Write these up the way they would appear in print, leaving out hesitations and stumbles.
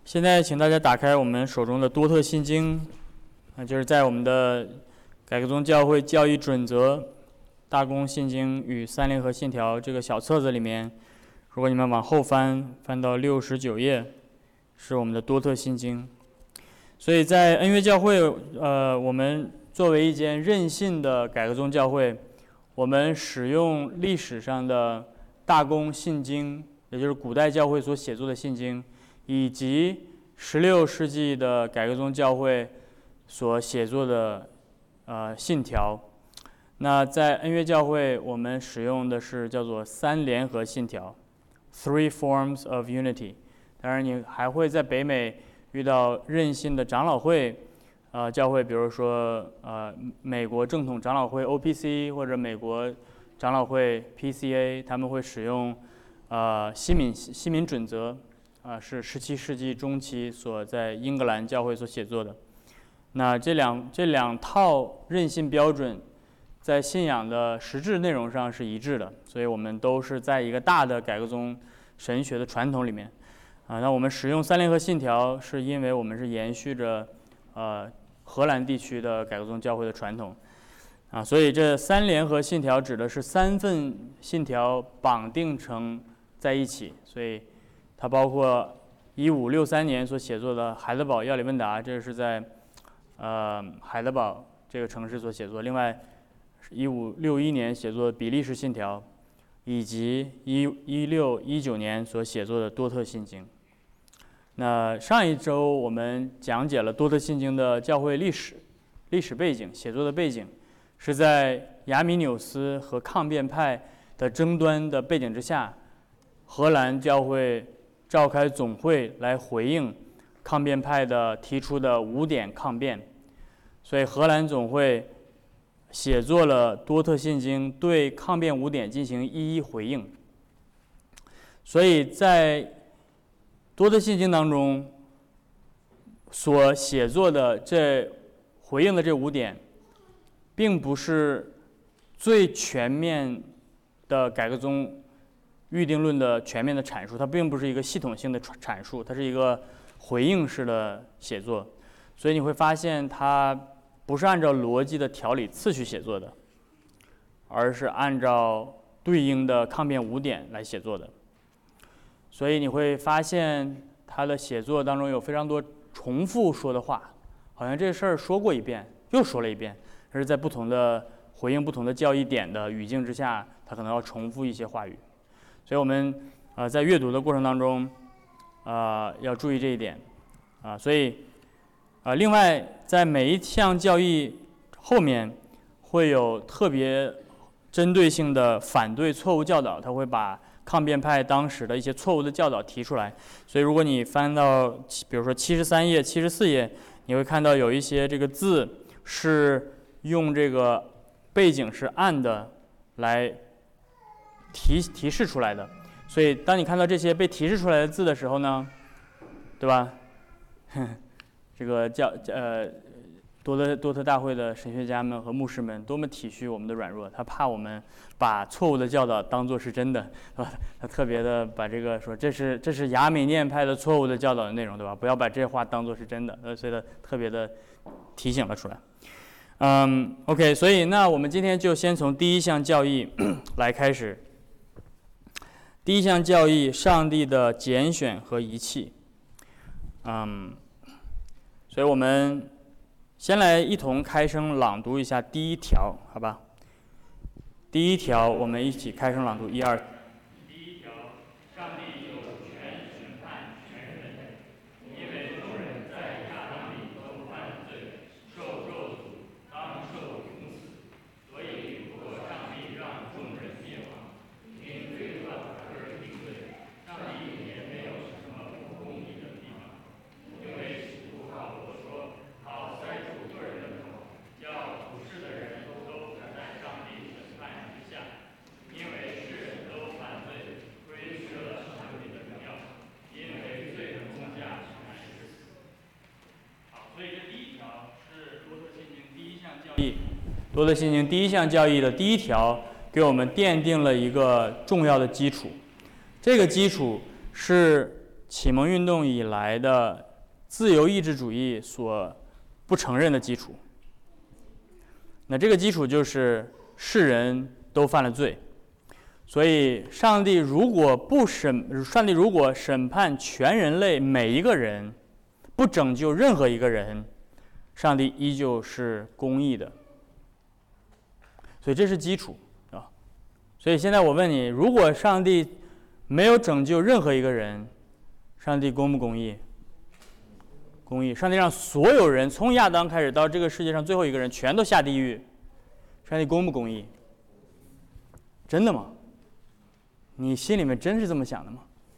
现在请大家打开我们手中的多特信经，就是在我们的改革宗教会教义准则、大公信经与三联合信条这个小册子里面，如果你们往后翻到69页，是我们的多特信经。所以在恩约教会，我们作为一间任信的改革宗教会，我们使用历史上的大公信经，也就是古代教会所写作的信经，以及16世纪的改革宗教会所写作的信条。那在恩约教会，我们使用的是叫做三联合信条 （Three Forms of Unity）。当然，你还会在北美遇到任信的长老会教会，比如说美国正统长老会 OPC 或者美国长老会 PCA， 他们会使用西敏准则。是17世纪中期所在英格兰教会所写作的。那这两套任信标准，在信仰的实质内容上是一致的，所以我们都是在一个大的改革宗神学的传统里面。那我们使用三联合信条，是因为我们是延续着荷兰地区的改革宗教会的传统。所以这三联合信条指的是3份信条绑定成在一起，所以它包括1563年所写作的海德堡要理问答，这是在海德堡这个城市所写作；另外1561年写作的比利时信条，以及1619年所写作的多特信经。那上一周我们讲解了多特信经的教会历史背景、写作的背景，是在亚米纽斯和抗辩派的争端的背景之下，荷兰教会召开总会来回应抗辩派的提出的5点抗辩，所以荷兰总会写作了多特信经，对抗辩5点进行一一回应。所以在多特信经当中所写作的回应的这5点，并不是最全面的改革宗预定论的全面的阐述，它并不是一个系统性的阐述，它是一个回应式的写作。所以你会发现它不是按照逻辑的条理次序写作的，而是按照对应的抗辩5点来写作的。所以你会发现它的写作当中有非常多重复说的话，好像这事儿说过一遍又说了一遍，而是在不同的回应不同的教义点的语境之下，它可能要重复一些话语。所以我们在阅读的过程当中要注意这一点所以另外在每一项教义后面会有特别针对性的反对错误教导，他会把抗辩派当时的一些错误的教导提出来。所以如果你翻到比如说73页、74页，你会看到有一些这个字是用这个背景是暗的来提示出来的。所以当你看到这些被提示出来的字的时候呢，对吧？这个多特大会的神学家们和牧师们多么体恤我们的软弱，他怕我们把错误的教导当作是真的，对吧？他特别的把这个说这是亚美念派的错误的教导的内容，对吧？不要把这话当作是真的，所以他特别的提醒了出来。OK， 所以那我们今天就先从第一项教义来开始。第一项教义，上帝的拣选和遗弃。所以我们先来一同开声朗读一下第1条，好吧？第1条，我们一起开声朗读，1、2。第1条，上帝有权审判全人类，因为众人在亚当里都犯罪，受咒诅，当受永死。所以，如果上帝让众人灭亡，因罪恶而定罪，上帝也没有什么不公义的地方。因为使徒保罗说：“好塞住个人的口，叫不是的人都不在上帝审判之下。因为世人都犯罪，亏失了上帝的荣耀。因为罪的工价乃是死。”好，所以这第1条是多特信经第1项教义。多特信经第1项教义的第1条给我们奠定了一个重要的基础。这个基础是启蒙运动以来的自由意志主义所不承认的基础。那这个基础就是世人都犯了罪，所以上帝如果审判全人类每一个人，不拯救任何一个人，上帝依旧是公义的。所以这是基础啊。所以现在我问你，如果上帝没有拯救任何一个人，上帝公不公义？公义。上帝让所有人从亚当开始到这个世界上最后一个人全都下地狱，上帝公不公义？真的吗？你心里面真是这么想的吗？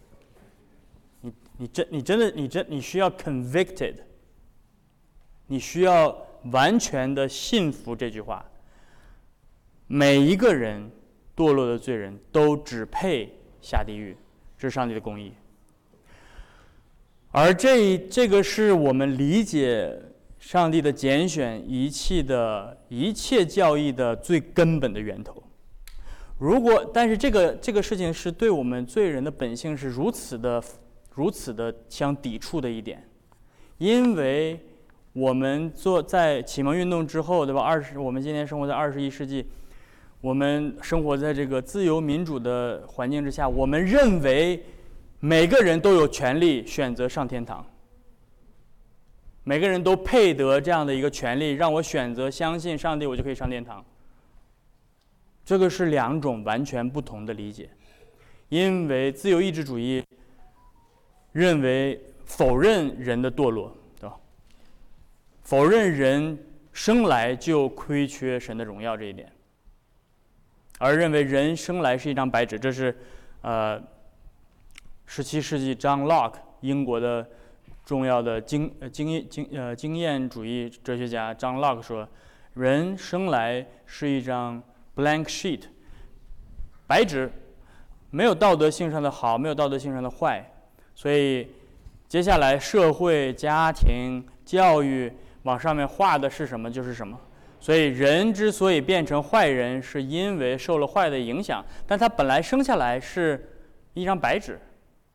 你需要 convicted， 你需要完全的信服这句话。每一个人堕落的罪人都只配下地狱，这是上帝的公义。而这个是我们理解上帝的拣选一切教义的最根本的源头。但是这个事情是对我们罪人的本性是如此的相抵触的一点，因为我们在启蒙运动之后，对吧？我们今天生活在21世纪，我们生活在这个自由民主的环境之下，我们认为每个人都有权利选择上天堂，每个人都配得这样的一个权利，让我选择相信上帝，我就可以上天堂。这个是两种完全不同的理解，因为自由意志主义认为否认人的堕落，对吧？否认人生来就亏缺神的荣耀这一点，而认为人生来是一张白纸。这是17世纪John Locke 英国的重要的经验主义哲学家John Locke 说，人生来是一张 blank sheet， 白纸，没有道德性上的好，没有道德性上的坏。所以接下来社会、家庭、教育往上面画的是什么就是什么。所以人之所以变成坏人，是因为受了坏的影响，但他本来生下来是一张白纸。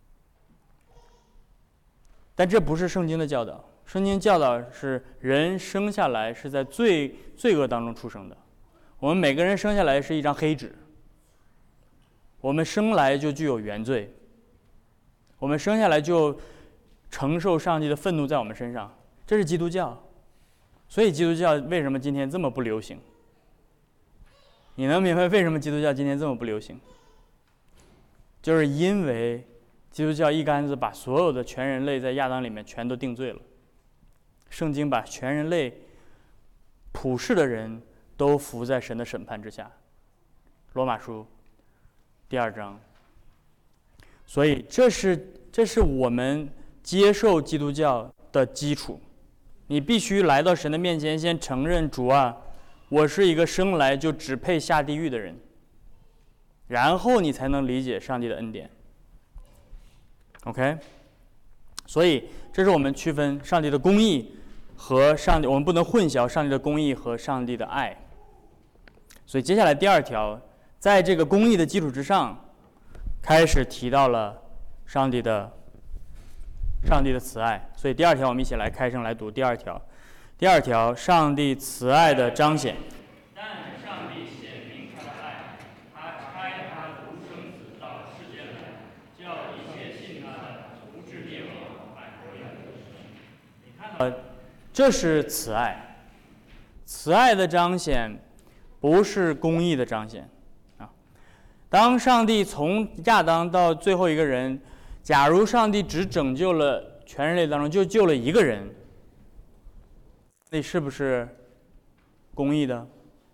但这不是圣经的教导，圣经教导是人生下来是在罪恶当中出生的。我们每个人生下来是一张黑纸，我们生来就具有原罪，我们生下来就承受上帝的愤怒在我们身上，这是基督教。所以基督教为什么今天这么不流行？你能明白为什么基督教今天这么不流行？就是因为基督教一竿子把所有的全人类在亚当里面全都定罪了。圣经把全人类普世的人都服在神的审判之下，罗马书第2章。所以这是我们接受基督教的基础。你必须来到神的面前，先承认主啊，我是一个生来就只配下地狱的人，然后你才能理解上帝的恩典。OK， 所以这是我们区分上帝的公义和上帝，我们不能混淆上帝的公义和上帝的爱。所以接下来第2条，在这个公义的基础之上，开始提到了上帝的慈爱。所以第2条我们一起来开声来读第2条。第2条，上帝慈爱的彰显。但上帝显明他的爱，他差他独生子到世间来，叫一切信他的不至灭亡，反得永生。你看到，这是慈爱。慈爱的彰显不是公义的彰显啊。当上帝从亚当到最后一个人，假如上帝只拯救了全人类当中就救了一个人，那是不是公义的？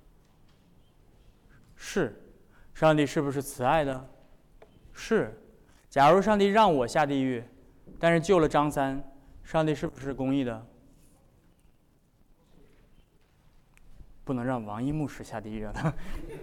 是。上帝是不是慈爱的？是。假如上帝让我下地狱，但是救了张三，上帝是不是公义的？不能让王一牧师下地狱啊，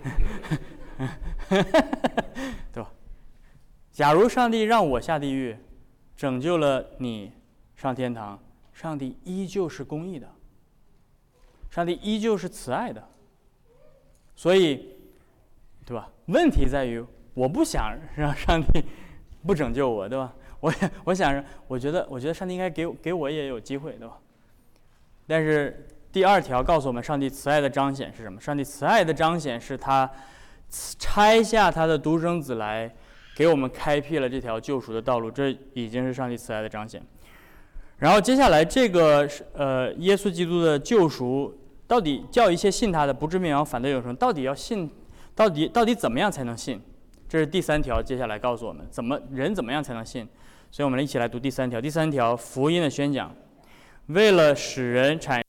对吧？假如上帝让我下地狱，拯救了你上天堂，上帝依旧是公义的，上帝依旧是慈爱的。所以，对吧？问题在于我不想让上帝不拯救我，对吧？ 我想着，我觉得上帝应该给我也有机会，对吧？但是第2条告诉我们，上帝慈爱的彰显是什么？上帝慈爱的彰显是他拆下他的独生子来，给我们开辟了这条救赎的道路，这已经是上帝慈爱的彰显。然后接下来这个耶稣基督的救赎，到底叫一切信他的不至灭亡，反得永生，到底要信，到底怎么样才能信？这是第3条，接下来告诉我们人怎么样才能信。所以我们一起来读第3条。第3条，福音的宣讲，为了使人产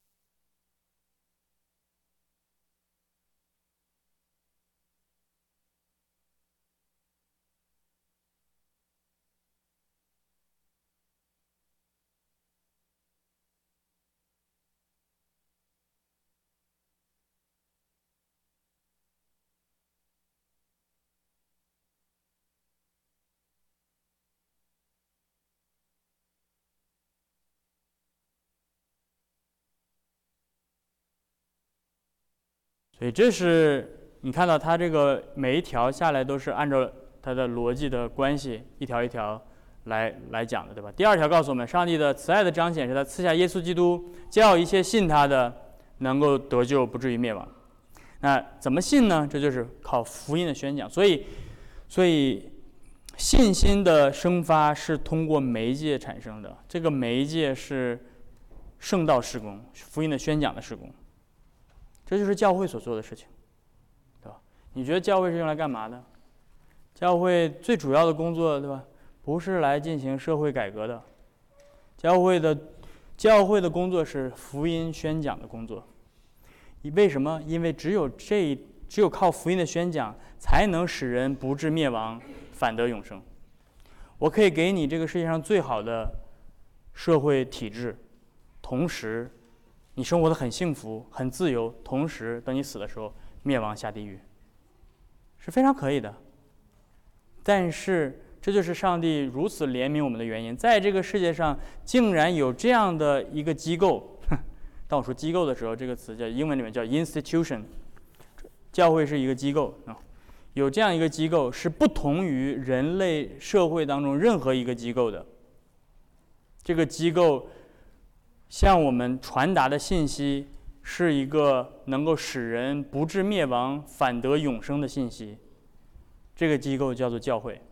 所以这是你看到它这个每一条下来都是按照它的逻辑的关系一条一条来讲的，对吧？第2条告诉我们，上帝的慈爱的彰显是他赐下耶稣基督，叫一切信他的能够得救，不至于灭亡。那怎么信呢？这就是靠福音的宣讲。所以信心的生发是通过媒介产生的，这个媒介是圣道事工，福音的宣讲的事工。这就是教会所做的事情，对吧？你觉得教会是用来干嘛的？教会最主要的工作，对吧？不是来进行社会改革的。教会的工作是福音宣讲的工作。为什么？因为只有靠福音的宣讲，才能使人不至灭亡，反得永生。我可以给你这个世界上最好的社会体制，同时你生活得很幸福、很自由，同时等你死的时候灭亡下地狱，是非常可以的。但是这就是上帝如此怜悯我们的原因，在这个世界上竟然有这样的一个机构。当我说机构的时候，这个词叫英文里面叫 institution， 教会是一个机构啊。有这样一个机构是不同于人类社会当中任何一个机构的。这个机构向我们传达的信息是一个能够使人不至灭亡，反得永生的信息。这个机构叫做教会。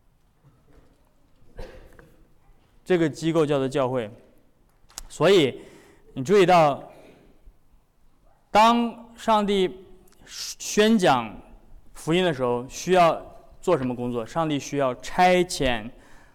这个机构叫做教会。所以你注意到，当上帝宣讲福音的时候，需要做什么工作？上帝需要差遣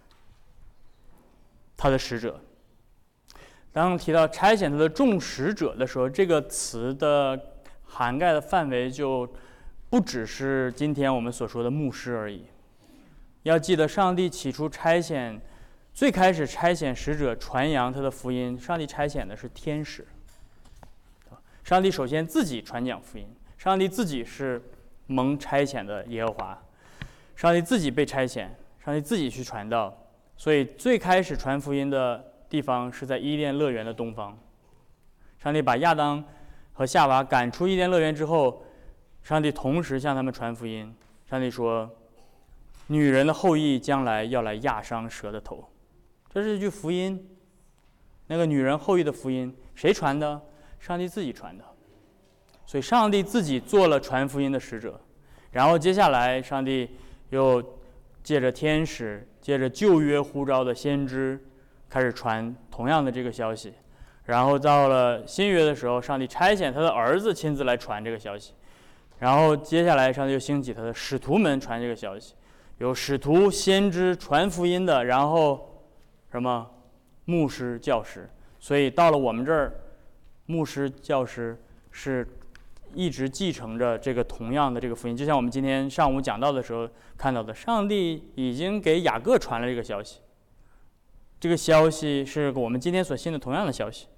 他的使者。当提到差遣他的众使者的时候，这个词的涵盖的范围就不只是今天我们所说的牧师而已。要记得，上帝起初最开始差遣使者传扬他的福音，上帝差遣的是天使。上帝首先自己传讲福音，上帝自己是蒙差遣的耶和华，上帝自己被差遣，上帝自己去传道。所以最开始传福音的地方是在伊甸乐园的东方。上帝把亚当和夏娃赶出伊甸乐园之后，上帝同时向他们传福音。上帝说，女人的后裔将来要来压伤蛇的头。这是一句福音。那个女人后裔的福音谁传的？上帝自己传的。所以上帝自己做了传福音的使者。然后接下来上帝又借着天使，借着旧约呼召的先知，开始传同样的这个消息。然后到了新约的时候，上帝差遣他的儿子亲自来传这个消息。然后接下来上帝又兴起他的使徒们传这个消息。有使徒先知传福音的，然后什么牧师教师。所以到了我们这儿，牧师教师是一直继承着这个同样的这个福音。就像我们今天上午讲到的时候看到的，上帝已经给雅各传了这个消息。这个消息是我们今天所信的同样的消息。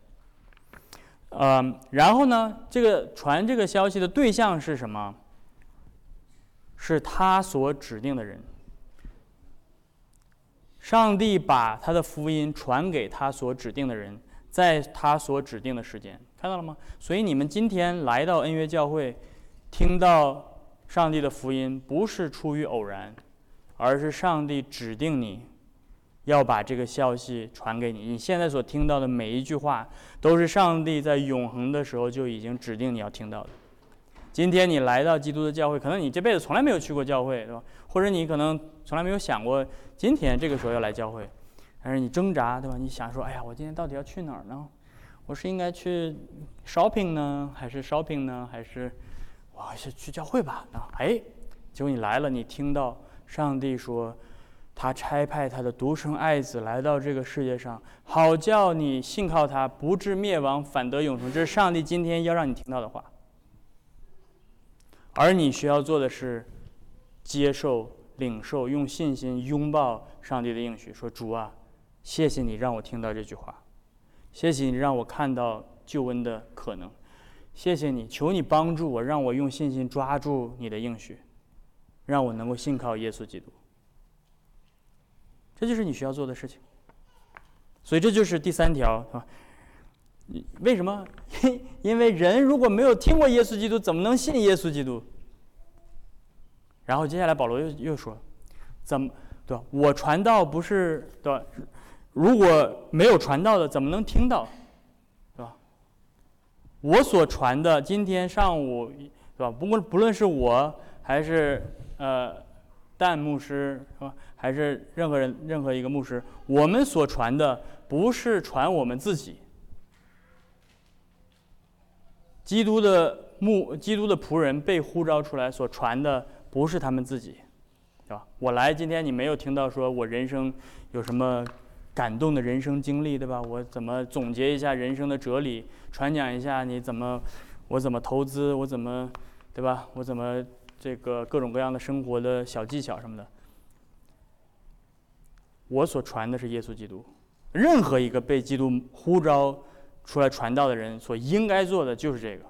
然后呢，传这个消息的对象是什么？是他所指定的人。上帝把他的福音传给他所指定的人，在他所指定的时间，看到了吗？所以你们今天来到恩约教会，听到上帝的福音，不是出于偶然，而是上帝指定你要把这个消息传给你。你现在所听到的每一句话，都是上帝在永恒的时候就已经指定你要听到的。今天你来到基督的教会，可能你这辈子从来没有去过教会，对吧？或者你可能从来没有想过今天这个时候要来教会，但是你挣扎，对吧？你想说，哎呀，我今天到底要去哪儿呢？我是应该去 shopping 呢，还是 shopping 呢，还是我是去教会吧？结果你来了，你听到上帝说，他差派他的独生爱子来到这个世界上，好叫你信靠他，不至灭亡，反得永生。这是上帝今天要让你听到的话。而你需要做的是接受、领受，用信心拥抱上帝的应许，说：“主啊，谢谢你让我听到这句话，谢谢你让我看到救恩的可能，谢谢你，求你帮助我，让我用信心抓住你的应许，让我能够信靠耶稣基督。”这就是你需要做的事情。所以这就是第3条，是吧？为什么？因为人如果没有听过耶稣基督，怎么能信耶稣基督？然后接下来保罗又说，对吧？我传道不是，对吧？如果没有传道的，怎么能听到？对吧？我所传的，今天上午，对吧？不论是我还是但牧师，是吧？还是任何一个牧师，我们所传的不是传我们自己。基督的仆人被呼召出来所传的不是他们自己，对吧？我来今天你没有听到说我人生有什么感动的人生经历，对吧？我怎么总结一下人生的哲理，传讲一下我怎么投资，我怎么，对吧？我怎么这个各种各样的生活的小技巧什么的。我所传的是耶稣基督。任何一个被基督呼召出来传道的人所应该做的就是这个。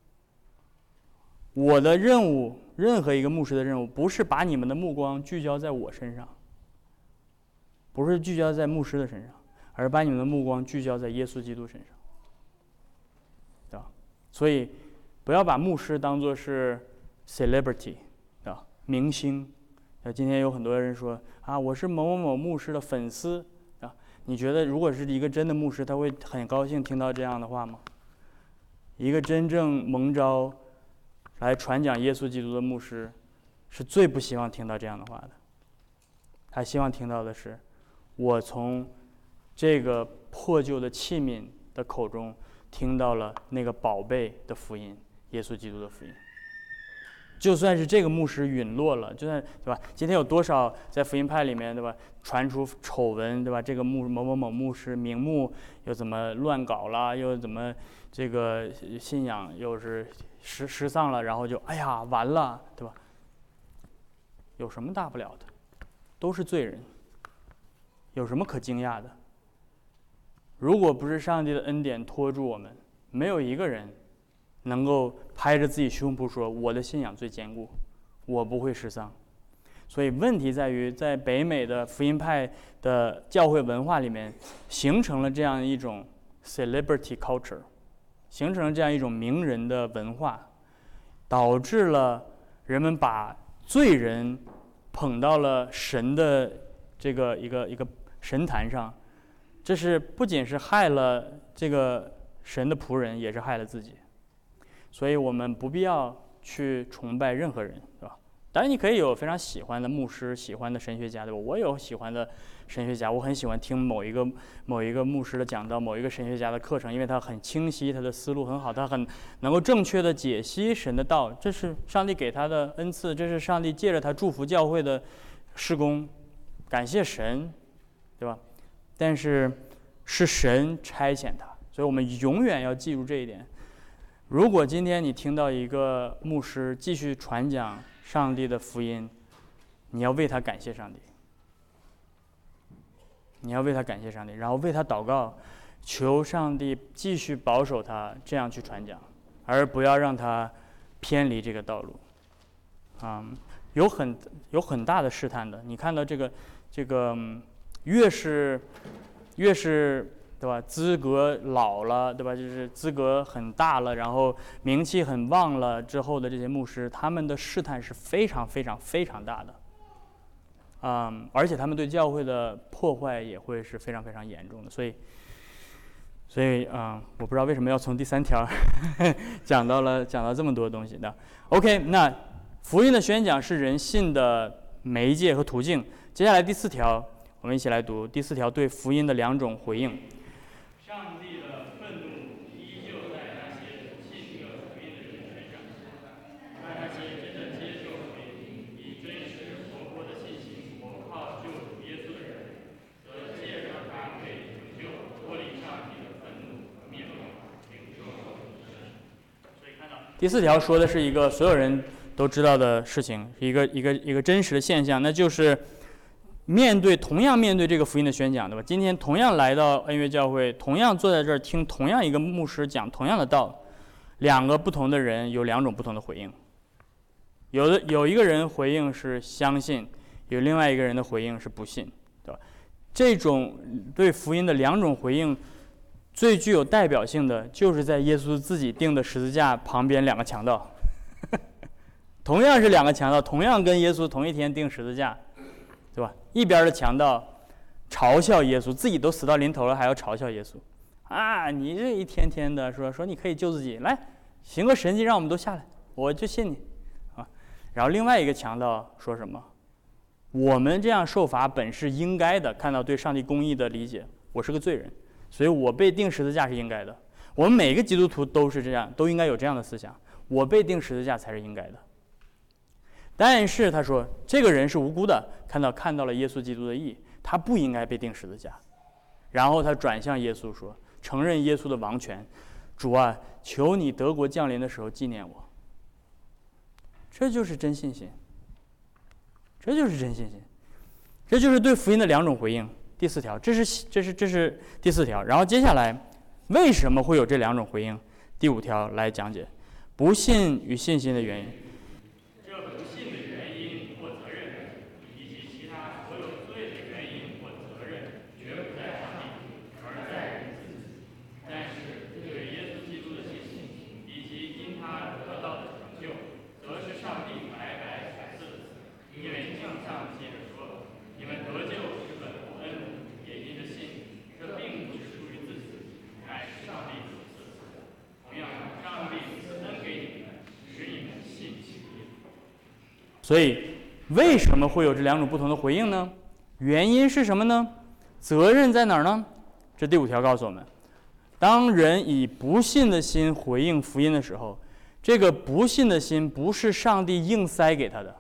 我的任务，任何一个牧师的任务，不是把你们的目光聚焦在我身上，不是聚焦在牧师的身上，而把你们的目光聚焦在耶稣基督身上，对吧？所以不要把牧师当作是 celebrity， 对吧？明星。今天有很多人说啊，我是某某某牧师的粉丝啊。你觉得如果是一个真的牧师，他会很高兴听到这样的话吗？一个真正蒙召来传讲耶稣基督的牧师，是最不希望听到这样的话的。他希望听到的是，我从这个破旧的器皿的口中听到了那个宝贝的福音，耶稣基督的福音。就算是这个牧师陨落了，就算，对吧？今天有多少在福音派里面，对吧？传出丑闻，对吧？这个某某某牧师名目又怎么乱搞了，又怎么这个信仰又是失丧了，然后就哎呀完了，对吧？有什么大不了的？都是罪人，有什么可惊讶的？如果不是上帝的恩典托住我们，没有一个人能够拍着自己胸脯说我的信仰最坚固，我不会失丧。所以问题在于，在北美的福音派的教会文化里面，形成了这样一种 celebrity culture， 形成了这样一种名人的文化，导致了人们把罪人捧到了神的这个一个神坛上。这是不仅是害了这个神的仆人，也是害了自己。所以我们不必要去崇拜任何人，对吧？当然你可以有非常喜欢的牧师，喜欢的神学家，对吧？我有喜欢的神学家，我很喜欢听某一个牧师的讲道，某一个神学家的课程，因为他很清晰，他的思路很好，他很能够正确的解析神的道，这是上帝给他的恩赐，这是上帝借着他祝福教会的事工，感谢神，对吧？但是是神差遣他，所以我们永远要记住这一点。如果今天你听到一个牧师继续传讲上帝的福音，你要为他感谢上帝，你要为他感谢上帝，然后为他祷告，求上帝继续保守他这样去传讲，而不要让他偏离这个道路。有很大的试探的。你看到这个越是对吧？资格老了，对吧？就是资格很大了，然后名气很旺了之后的这些牧师，他们的试探是非常非常非常大的。 而且他们对教会的破坏也会是非常非常严重的。所以我不知道为什么要从第3条讲到这么多东西的。OK， 那福音的宣讲是人信的媒介和途径。接下来第4条，我们一起来读第4条对福音的2种回应。上帝的愤怒依旧在那些信这福音的人身上，在那些真正接受福音、以真实活泼的信心投靠救主耶稣的人，则借着他被拯救，脱离上帝的愤怒和灭亡，领受所以看到第4条说的是一个所有人都知道的事情，是一个真实的现象，那就是同样面对这个福音的宣讲，对吧？今天同样来到恩约教会，同样坐在这儿听同样一个牧师讲同样的道，2个不同的人有2种不同的回应。有一个人回应是相信，有另外一个人的回应是不信，对吧？这种对福音的2种回应，最具有代表性的就是在耶稣自己钉的十字架旁边2个强盗，同样是2个强盗，同样跟耶稣同一天钉十字架。对吧？一边的强盗嘲笑耶稣，自己都死到临头了，还要嘲笑耶稣啊！你这一天天的说你可以救自己，来行个神迹，让我们都下来，我就信你啊！然后另外一个强盗说什么？我们这样受罚本是应该的，看到对上帝公义的理解，我是个罪人，所以我被钉十字架是应该的。我们每个基督徒都是这样，都应该有这样的思想，我被钉十字架才是应该的。但是他说，这个人是无辜的，看到了耶稣基督的义，他不应该被钉十字架。然后他转向耶稣说，承认耶稣的王权，主啊，求你德国降临的时候纪念我。这就是真信心，这就是真信心，这就是对福音的2种回应。第4条，这是第4条。然后接下来为什么会有这2种回应？第5条来讲解不信与信心的原因。所以为什么会有这2种不同的回应呢？原因是什么呢？责任在哪儿呢？这第5条告诉我们，当人以不信的心回应福音的时候，这个不信的心不是上帝硬塞给他的，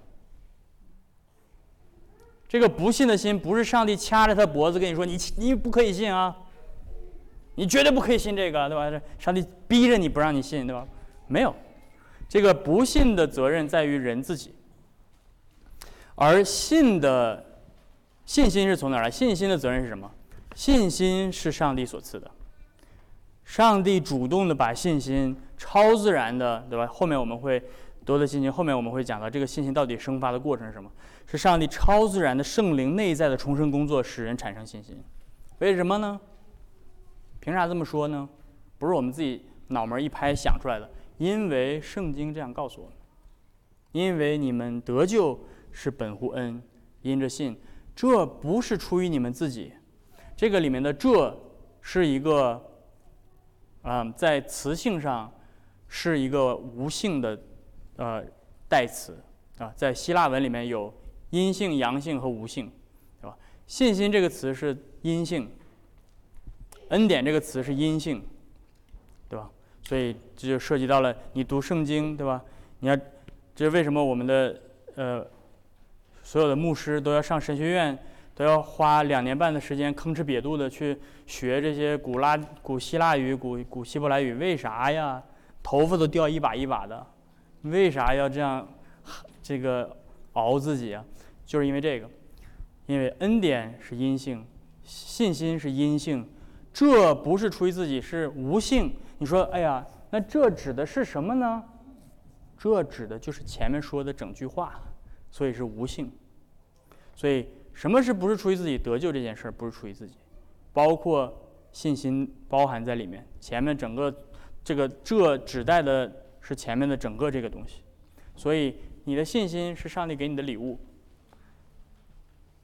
这个不信的心不是上帝掐着他脖子跟你说你不可以信啊，你绝对不可以信这个，对吧？上帝逼着你不让你信，对吧？没有，这个不信的责任在于人自己。而信心是从哪儿来？信心的责任是什么？信心是上帝所赐的，上帝主动的把信心超自然的，对吧？后面我们会多的信心，后面我们会讲到这个信心到底生发的过程是什么？是上帝超自然的圣灵内在的重生工作使人产生信心。为什么呢？凭啥这么说呢？不是我们自己脑门一拍想出来的，因为圣经这样告诉我们，因为你们得救是本乎恩，因着信，这不是出于你们自己。这个里面的这是一个在词性上是一个无性的代词啊，在希腊文里面有阴性、阳性和无性，对吧？信心这个词是阴性，恩典这个词是阴性，对吧？所以这就涉及到了你读圣经，对吧？这是为什么我们的所有的牧师都要上神学院，都要花2年半的时间吭哧瘪肚的去学这些古希腊语、古希伯来语？为啥呀？头发都掉一把一把的，为啥要这样熬自己啊？就是因为这个，因为恩典是阴性，信心是阴性，这不是出于自己，是无性。你说，哎呀，那这指的是什么呢？这指的就是前面说的整句话，所以是无性。所以什么是不是出于自己？得救这件事儿不是出于自己，包括信心包含在里面。前面整个这指代的是前面的整个这个东西。所以你的信心是上帝给你的礼物。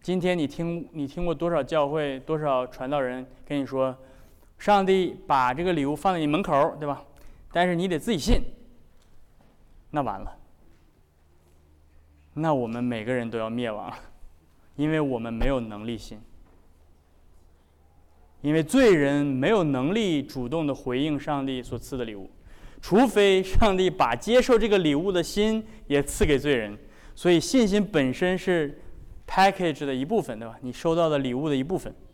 今天你听过多少教会、多少传道人跟你说，上帝把这个礼物放在你门口，对吧？但是你得自己信。那完了，那我们每个人都要灭亡了，因为我们没有能力信。因为罪人没有能力主动的回应上帝所赐的礼物，除非上帝把接受这个礼物的心也赐给罪人。所以信心本身是 package 的一部分，对吧？你收到的礼物的一部分。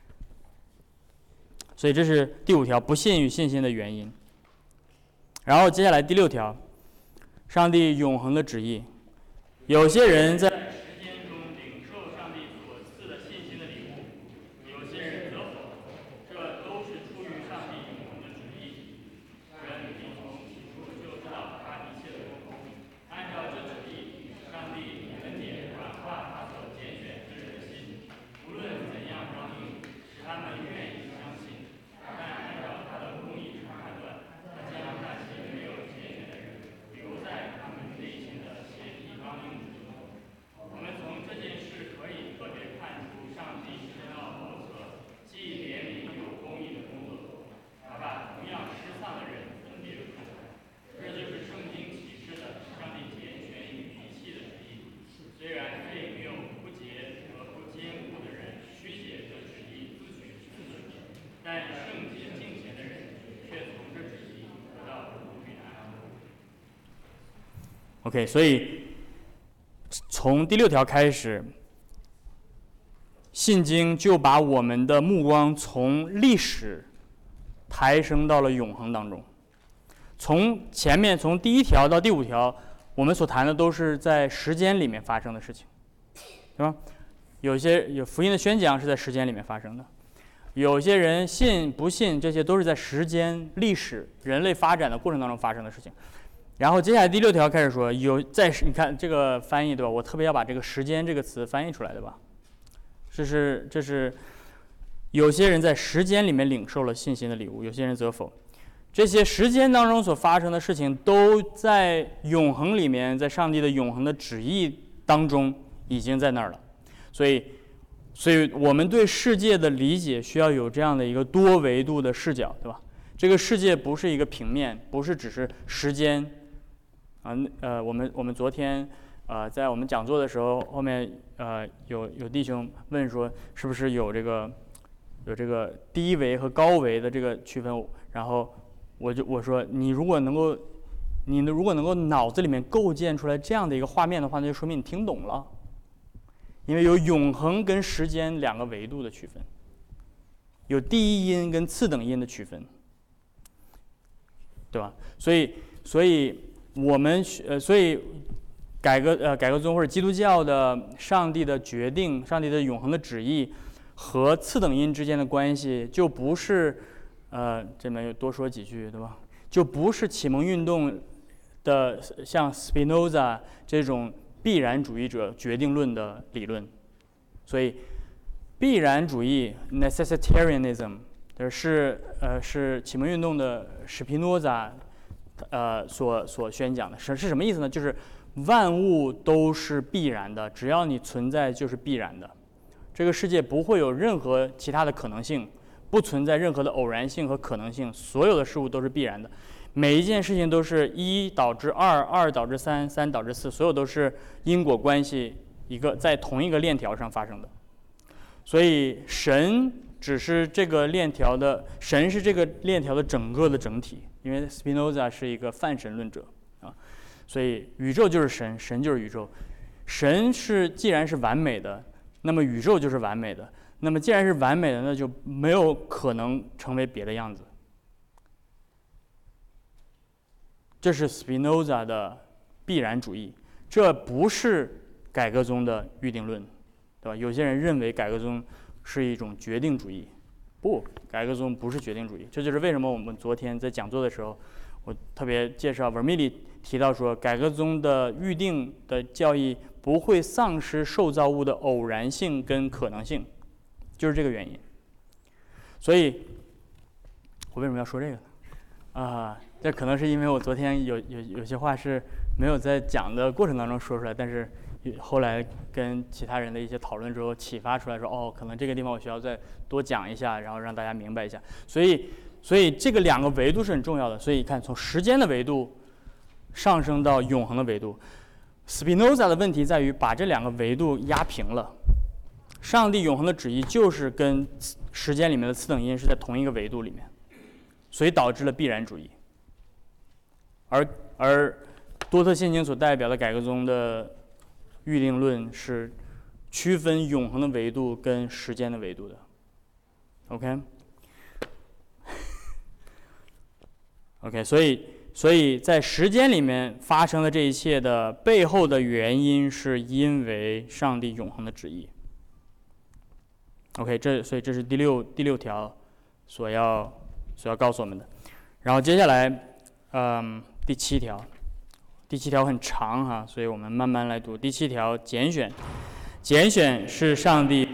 所以这是第5条，不信与信心的原因。然后接下来第6条，上帝永恒的旨意。有些人在时间中领受上帝所赐的信心的礼物，有些人则否，这都是出于上帝永恒的旨意。人必从起初就知道他一切的功，按照这旨意，上帝以恩典软化他所拣选之人的心，无论怎样刚硬，使他们愿意相信。但按照他的公义之判断，他将那些没有拣选的人留在他们内心的邪僻刚硬之中。我们从这件事可以特别看出上帝深奥莫测、既怜悯又公义的工作。他把同样失丧的人分别出来，这就是圣经启示的上帝拣选与遗弃的旨意。虽然废谬、不洁和不坚固的人曲解这旨意自取其损，但圣洁敬虔的人却从这旨意得到福与安。OK， 所以从第6条开始，信经就把我们的目光从历史抬升到了永恒当中。从前面从第1条到第5条，我们所谈的都是在时间里面发生的事情，对吧？有福音的宣讲是在时间里面发生的，有些人信不信，这些都是在时间、历史、人类发展的过程当中发生的事情。然后接下来第6条开始说，你看这个翻译，对吧？我特别要把这个时间这个词翻译出来，对吧？这是有些人在时间里面领受了信心的礼物，有些人则否。这些时间当中所发生的事情，都在永恒里面，在上帝的永恒的旨意当中已经在那儿了。所以我们对世界的理解需要有这样的一个多维度的视角，对吧？这个世界不是一个平面，不是只是时间。我们昨天在我们讲座的时候，后面有弟兄问说，是不是有这个低维和高维的这个区分？然后我说，你如果能够脑子里面构建出来这样的一个画面的话，那就说明你听懂了，因为有永恒跟时间2个维度的区分，有第一因跟次等因的区分，对吧？所以我们所以改革宗或者基督教的上帝的决定、上帝的永恒的旨意和次等因之间的关系，就不是这边又多说几句，对吧？就不是启蒙运动的像 Spinoza 这种必然主义者决定论的理论。所以必然主义 necessitarianism 是启蒙运动的史皮诺扎所宣讲的，是什么意思呢？就是万物都是必然的，只要你存在就是必然的。这个世界不会有任何其他的可能性，不存在任何的偶然性和可能性，所有的事物都是必然的。每一件事情都是1导致2， 2导致3， 3导致4，所有都是因果关系在同一个链条上发生的。所以神只是这个链条的，神是这个链条的整个的整体。因为 Spinoza 是一个泛神论者啊，所以宇宙就是神，神就是宇宙。神既然是完美的，那么宇宙就是完美的。那么既然是完美的，那就没有可能成为别的样子。这是 Spinoza 的必然主义，这不是改革宗的预定论，对吧？有些人认为改革宗是一种决定主义。不，改革宗不是决定主义。这就是为什么我们昨天在讲座的时候，我特别介绍 Vermilli 提到说，改革宗的预定的教义不会丧失受造物的偶然性跟可能性，就是这个原因。所以，我为什么要说这个呢？这可能是因为我昨天有些话是没有在讲的过程当中说出来，但是后来跟其他人的一些讨论之后启发出来说，哦，可能这个地方我需要再多讲一下，然后让大家明白一下。所以这个两个维度是很重要的。所以看从时间的维度上升到永恒的维度，斯宾诺萨的问题在于把这两个维度压平了。上帝永恒的旨意就是跟时间里面的次等因是在同一个维度里面，所以导致了必然主义。而多特现经所代表的改革宗的预定论是区分永恒的维度跟时间的维度的。OK， 所以在时间里面发生的这一切的背后的原因，是因为上帝永恒的旨意。OK， 所以这是第六条所要告诉我们的。然后接下来，第7条，第7条很长哈，所以我们慢慢来读。第7条，拣选是上帝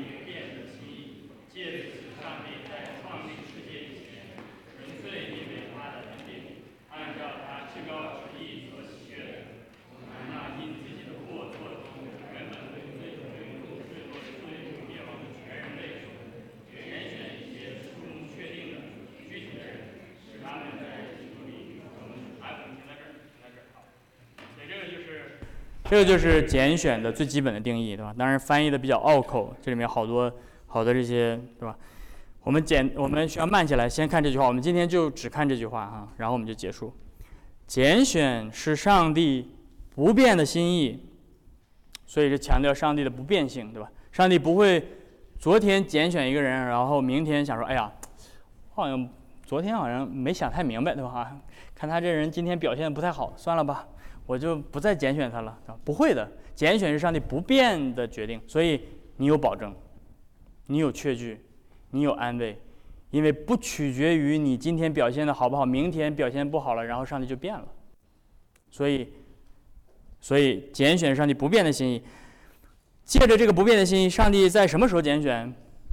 这个就是拣选的最基本的定义，对吧？当然翻译的比较拗口，这里面好多这些，对吧？我们需要慢下来，先看这句话。我们今天就只看这句话哈，然后我们就结束。拣选是上帝不变的心意，所以是强调上帝的不变性，对吧？上帝不会昨天拣选一个人，然后明天想说，哎呀，好像昨天好像没想太明白，对吧？看他这人今天表现不太好，算了吧。我就不再拣选他了，不会的。拣选是上帝不变的决定，所以你有保证，你有确据，你有安慰，因为不取决于你今天表现的好不好，明天表现不好了，然后上帝就变了。所以拣选是上帝不变的心意。借着这个不变的心意，上帝在什么时候拣选？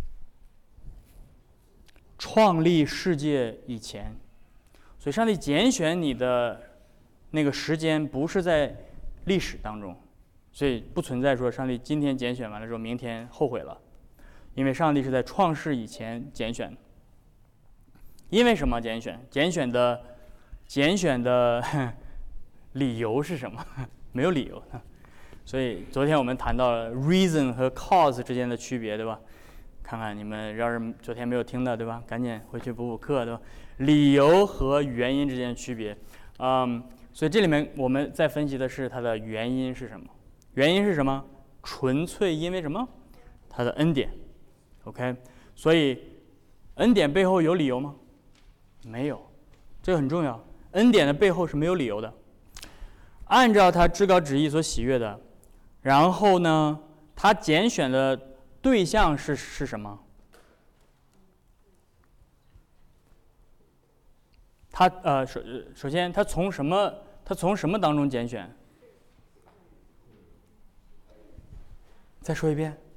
创立世界以前。所以上帝拣选你的那个时间不是在历史当中，所以不存在说上帝今天拣选完了之后明天后悔了，因为上帝是在创世以前拣选。因为什么拣选？拣选的理由是什么？没有理由。所以昨天我们谈到了 reason 和 cause 之间的区别，对吧？看看你们要是昨天没有听的，对吧？赶紧回去补课，对吧？理由和原因之间的区别，所以这里面我们在分析的是它的原因是什么？原因是什么？纯粹因为什么？它的恩典。OK， 所以恩典背后有理由吗？没有，这个很重要。恩典的背后是没有理由的，按照他至高旨意所喜悦的。然后呢，他拣选的对象是什么？他首先他从什么当中拣选？再说一遍。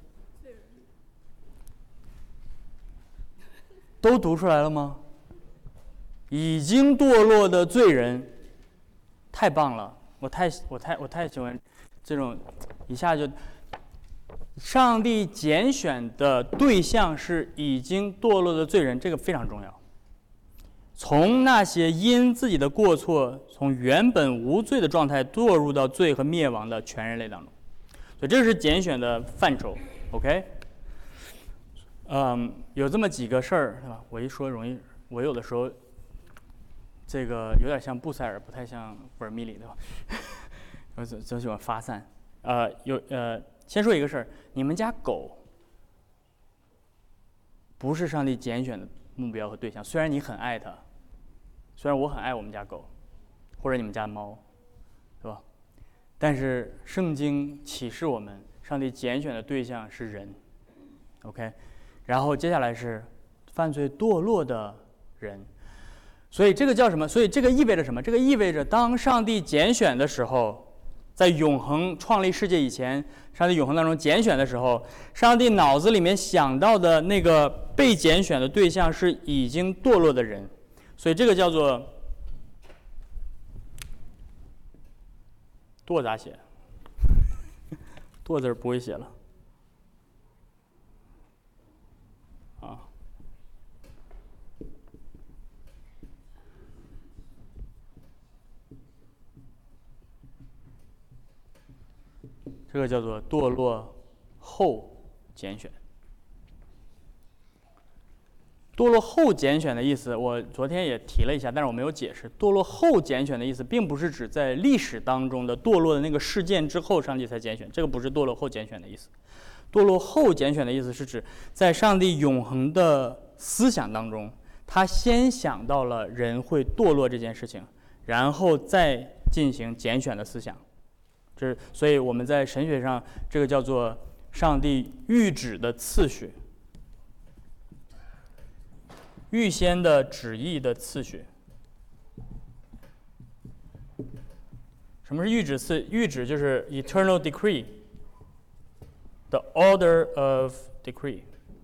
都读出来了吗？已经堕落的罪人，太棒了！我太喜欢这种一下就。上帝拣选的对象是已经堕落的罪人，这个非常重要。从那些因自己的过错，从原本无罪的状态堕入到罪和灭亡的全人类当中，所以这是拣选的范畴。OK， 有这么几个事儿，是吧？我一说容易，我有的时候这个有点像布塞尔，不太像布尔米里，对吧？我总喜欢发散。先说一个事儿，你们家狗不是上帝拣选的目标和对象，虽然你很爱它，虽然我很爱我们家狗，或者你们家的猫，对吧？但是圣经启示我们，上帝拣选的对象是人 ，OK， 然后接下来是犯罪堕落的人，所以这个叫什么？所以这个意味着什么？这个意味着当上帝拣选的时候，在永恒创立世界以前，上帝永恒当中拣选的时候，上帝脑子里面想到的那个被拣选的对象是已经堕落的人，所以这个叫做剁咋写？ 舵字不会写了。这个叫做堕落后拣选。堕落后拣选的意思，我昨天也提了一下，但是我没有解释。堕落后拣选的意思，并不是指在历史当中的堕落的那个事件之后，上帝才拣选，这个不是堕落后拣选的意思。堕落后拣选的意思是指在上帝永恒的思想当中，他先想到了人会堕落这件事情，然后再进行拣选的思想。所以我们在神学上，这个叫做上帝预旨的次序，预先的旨意的次序。什么是预旨次？预旨就是 eternal decree，the order of decree。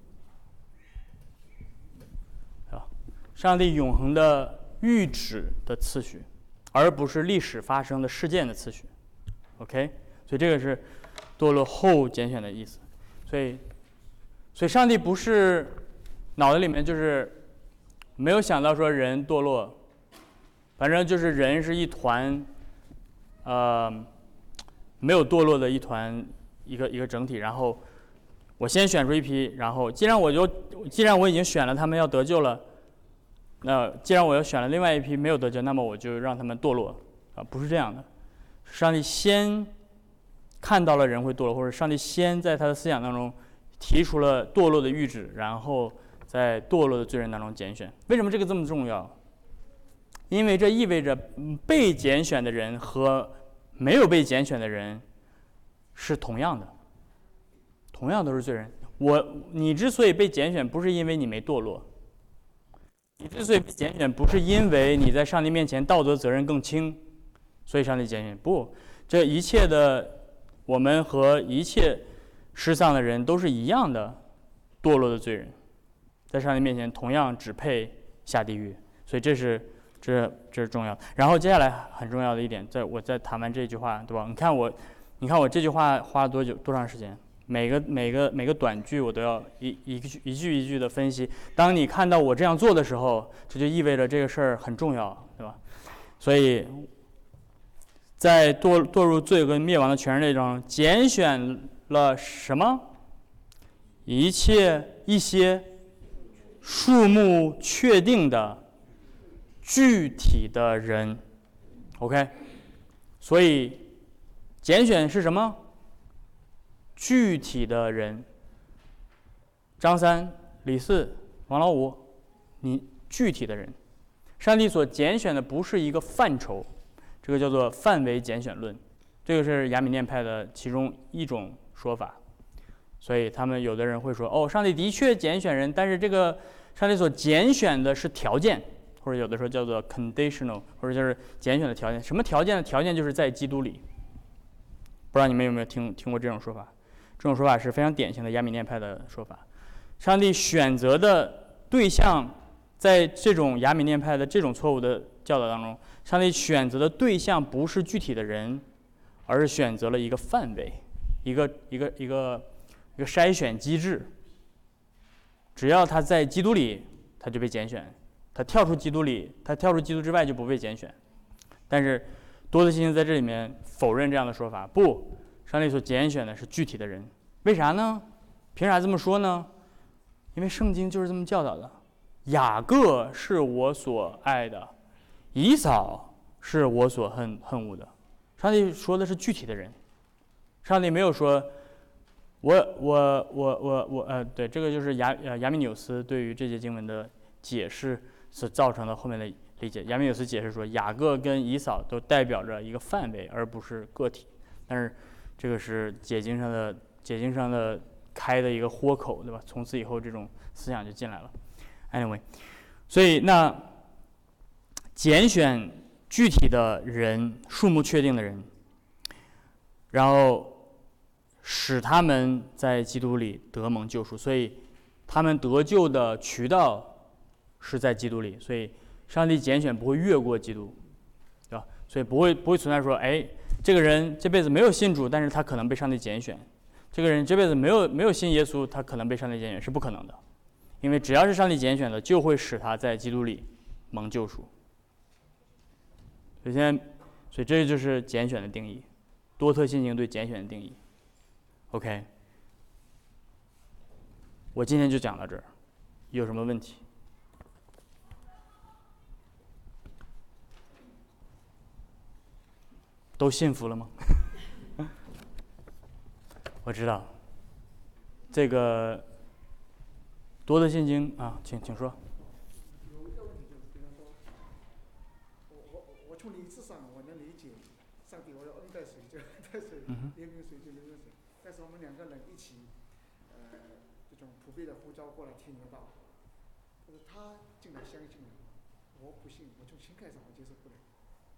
上帝永恒的预旨的次序，而不是历史发生的事件的次序。OK， 所以这个是堕落后拣选的意思。所以上帝不是脑子里面就是没有想到说人堕落，反正就是人是一团，没有堕落的一团，一个整体。然后我先选出一批，然后既然我已经选了他们要得救了，那既然我又选了另外一批没有得救，那么我就让他们堕落不是这样的。上帝先看到了人会堕落，或者上帝先在他的思想当中提出了堕落的预旨，然后在堕落的罪人当中拣选。为什么这个这么重要？因为这意味着被拣选的人和没有被拣选的人是同样的，同样都是罪人。你之所以被拣选，不是因为你没堕落，你之所以被拣选，不是因为你在上帝面前道德责任更轻，所以上帝拣选。不，这一切的我们和一切失丧的人都是一样的堕落的罪人，在上帝面前同样只配下地狱。所以这是重要的。然后接下来很重要的一点，我在谈完这句话，对吧？你看我这句话花了多长时间？每个短句我都要一句一句的分析。当你看到我这样做的时候，这就意味着这个事儿很重要，对吧？所以在堕入罪恶跟灭亡的全人类中，拣选了什么？一些数目确定的具体的人。 OK， 所以拣选是什么？具体的人。张三、李四、王老五，你具体的人。上帝所拣选的不是一个范畴，这个叫做范围拣选论，这个是亚米念派的其中一种说法。所以他们有的人会说，哦，上帝的确拣选人，但是这个上帝所拣选的是条件，或者有的时候叫做 conditional， 或者就是拣选的条件。什么条件呢？条件就是在基督里。不知道你们有没有听过这种说法？这种说法是非常典型的亚米念派的说法。上帝选择的对象，在这种亚米念派的这种错误的教导当中，上帝选择的对象不是具体的人，而是选择了一个范围，一个筛选机制。只要他在基督里，他就被拣选；他跳出基督之外就不被拣选。但是多德信经在这里面否认这样的说法，不，上帝所拣选的是具体的人。为啥呢？凭啥这么说呢？因为圣经就是这么教导的。雅各是我所爱的，以扫是我所恨恶的。上帝说的是具体的人，上帝没有说对，这个就是亚米纽斯对于这节经文的解释所造成的后面的理解。亚米纽斯解释说，雅各跟以扫都代表着一个范围，而不是个体。但是这个是解经上的开的一个豁口，对吧？从此以后这种思想就进来了。Anyway， 所以那拣选具体的人，数目确定的人，然后使他们在基督里得蒙救赎，所以他们得救的渠道是在基督里，所以上帝拣选不会越过基督，对吧？所以不会存在说，哎，这个人这辈子没有信主，但是他可能被上帝拣选， 这个人这辈子没有信耶稣，他可能被上帝拣选是不可能的，因为只要是上帝拣选的，就会使他在基督里蒙救赎。所以这就是拣选的定义，多特信经对拣选的定义。OK， 我今天就讲到这儿，有什么问题？都信服了吗？我知道，这个多特信经啊，请说。 有一个问题就是，比方说，我从理智上我能理解，上帝我要恩待谁就恩待谁，怜悯谁就怜悯谁。但是我们两个人一起，这种普遍的呼召过来听得到，就是他竟然相信了，我不信，我从心态上我接受不了。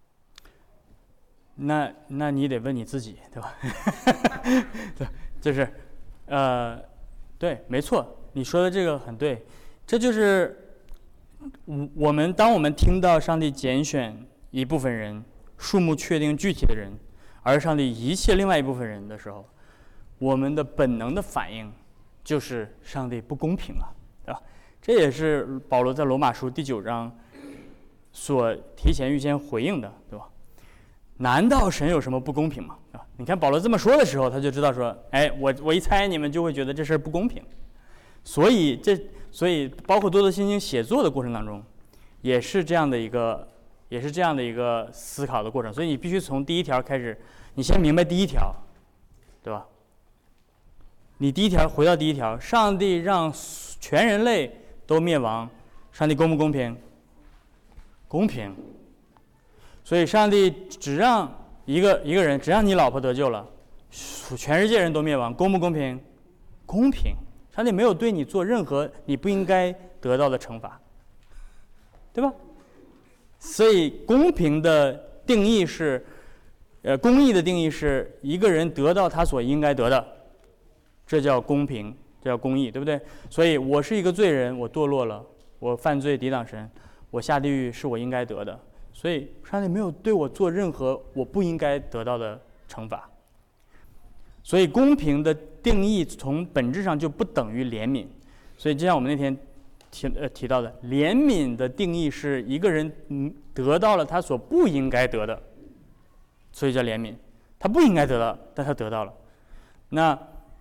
那你得问你自己，对吧？对，就是，对，没错，你说的这个很对，这就是当我们听到上帝拣选一部分人，数目确定具体的人，而上帝遗弃另外一部分人的时候，我们的本能的反应就是上帝不公平了，对吧？这也是保罗在罗马书第9章所提前预先回应的，对吧？难道神有什么不公平吗？啊，你看保罗这么说的时候，他就知道说，哎，我一猜你们就会觉得这事儿不公平，所以包括多特信经写作的过程当中，也是这样的一个思考的过程。所以你必须从第一条开始，你先明白第一条，对吧？你回到第一条，上帝让全人类都灭亡，上帝公不公平？公平。所以上帝只让一个人，只让你老婆得救了，全世界人都灭亡，公不公平？公平。上帝没有对你做任何你不应该得到的惩罚，对吧？所以公平的定义是，公义的定义是一个人得到他所应该得的，这叫公平，这叫公义，对不对？所以我是一个罪人，我堕落了，我犯罪抵挡神，我下地狱是我应该得的。所以上帝没有对我做任何我不应该得到的惩罚。所以公平的定义从本质上就不等于怜悯。所以就像我们那天提到的，怜悯的定义是一个人得到了他所不应该得的，所以叫怜悯。他不应该得到，但他得到了。那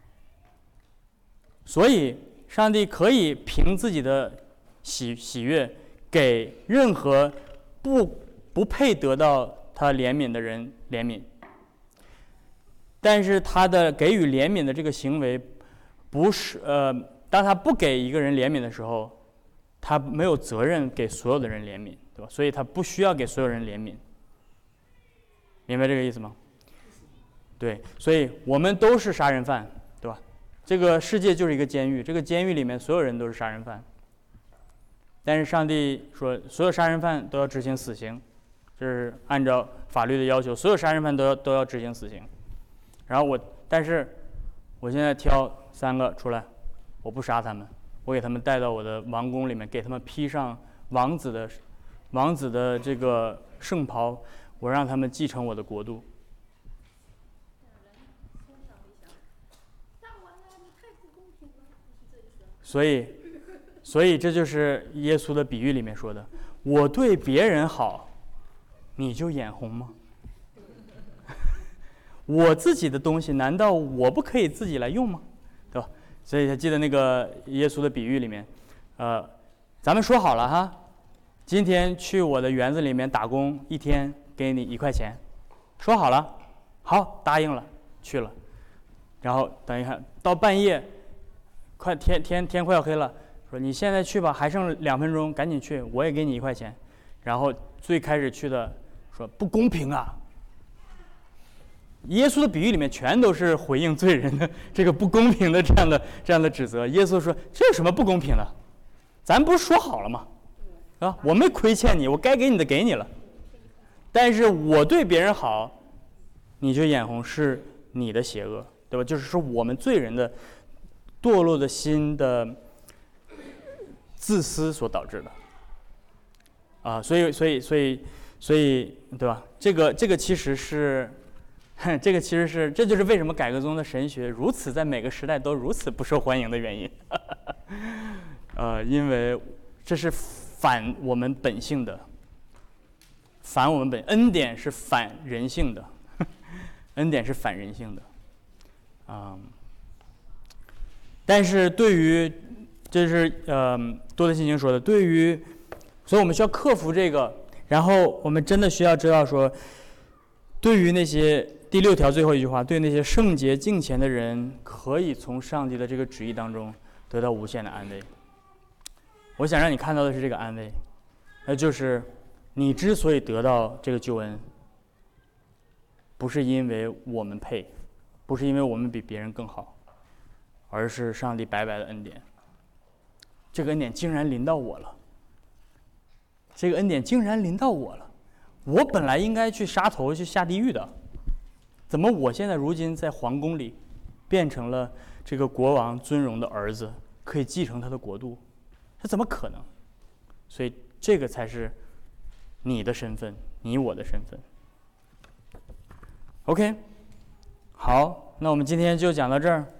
所以上帝可以凭自己的喜悦给任何不配得到他怜悯的人怜悯，但是他的给予怜悯的这个行为，不是当他不给一个人怜悯的时候，他没有责任给所有的人怜悯，对吧？所以他不需要给所有人怜悯，明白这个意思吗？对，所以我们都是杀人犯，对吧？这个世界就是一个监狱，这个监狱里面所有人都是杀人犯，但是上帝说所有杀人犯都要执行死刑。这是按照法律的要求，所有杀人犯都要执行死刑。然后但是我现在挑3个出来，我不杀他们，我给他们带到我的王宫里面，给他们披上王子的这个圣袍，我让他们继承我的国度。所以这就是耶稣的比喻里面说的，我对别人好，你就眼红吗？我自己的东西难道我不可以自己来用吗？对吧？所以还记得那个耶稣的比喻里面，咱们说好了哈，今天去我的园子里面打工1天给你1块钱，说好了，好，答应了，去了，然后等一下到半夜，天快要黑了，说你现在去吧，还剩2分钟，赶紧去，我也给你1块钱。然后最开始去的说不公平啊！耶稣的比喻里面全都是回应罪人的这个不公平的这样的指责。耶稣说这有什么不公平的？咱不是说好了吗？啊，我没亏欠你，我该给你的给你了。但是我对别人好，你就眼红，是你的邪恶，对吧？就是说我们罪人的堕落的心的自私所导致的。所以，对吧？这个其实是这个其实这就是为什么改革宗的神学如此在每个时代都如此不受欢迎的原因。因为这是反我们本性的，恩典是反人性的，恩典是反人性的，但是对于这是多特信经说的，所以我们需要克服这个，然后我们真的需要知道说，对于那些第6条最后一句话，对那些圣洁敬虔的人，可以从上帝的这个旨意当中得到无限的安慰。我想让你看到的是这个安慰，那就是你之所以得到这个救恩，不是因为我们配，不是因为我们比别人更好，而是上帝白白的恩典。这个恩典竟然临到我了，这个恩典竟然临到我了。我本来应该去杀头去下地狱的，怎么我现在如今在皇宫里变成了这个国王尊荣的儿子，可以继承他的国度？这怎么可能？所以这个才是你的身份，你我的身份。OK， 好，那我们今天就讲到这儿。